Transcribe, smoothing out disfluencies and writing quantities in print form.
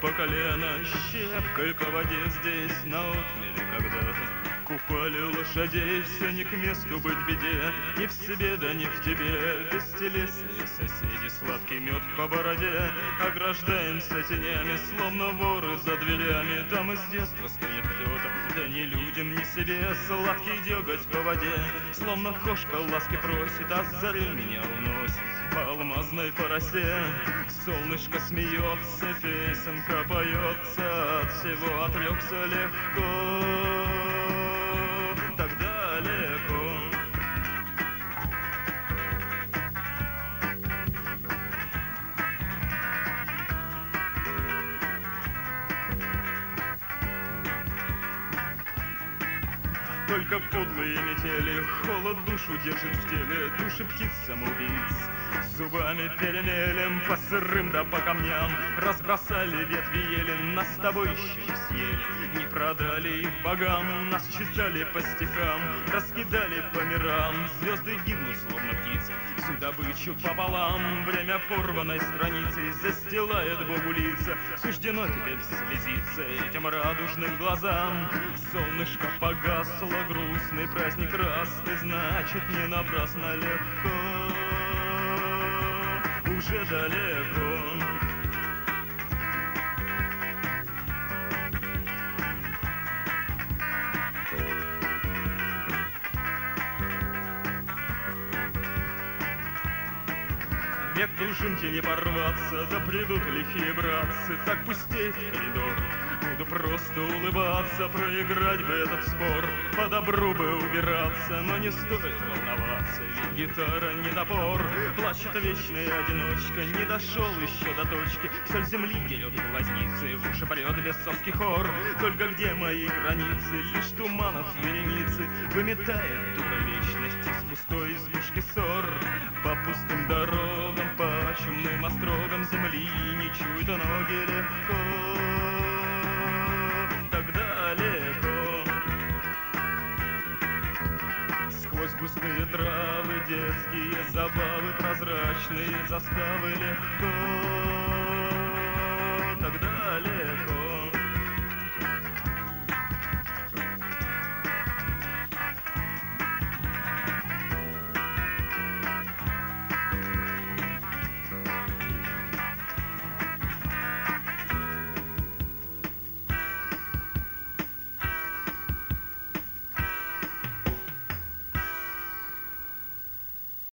по колено, щепкой по воде здесь на отмеле когда-то купали лошадей. Все не к месту быть беде, ни в себе, да не в тебе. Бестелесные соседи, сладкий мед по бороде. Ограждаемся тенями, словно воры за дверями. Там из детства стонет кто-то, да ни людям, ни себе. Сладкий деготь по воде, словно кошка ласки просит, а с зари меня уносит по алмазной поросе. Солнышко смеется, песенка поется, от всего отрекся легко, так далеко. Только подлые метели, холод душу держит в теле, души птиц самоубийц. Зубами перемелем по сырым да по камням разбросали ветви ели, нас с тобой еще не съели. Не продали их богам, нас читали по стихам, раскидали по мирам. Звезды гибнут, словно птицы, всю добычу пополам. Время порванной страницей застилает Богу лица. Суждено теперь слезиться этим радужным глазам. Солнышко погасло, грустный праздник раз, и значит не напрасно легко, уже далеко. Век дружинки не порваться, да придут лихие братцы, так пустеет коридор. Буду просто улыбаться, проиграть бы этот спор, по добру бы убираться, но не стоит волноваться, ведь гитара не топор. Плачет вечная одиночка, не дошел еще до точки, соль земли дерет глазницы, в уши прет бесовский хор. Только где мои границы, лишь туманов вереницы, выметает духа вечности с пустой избушки ссор. По пустым дорогам, по чумным острогам земли не чуют ноги легко, так далеко. Сквозь густые травы, детские забавы, прозрачные заставы легко, так далеко.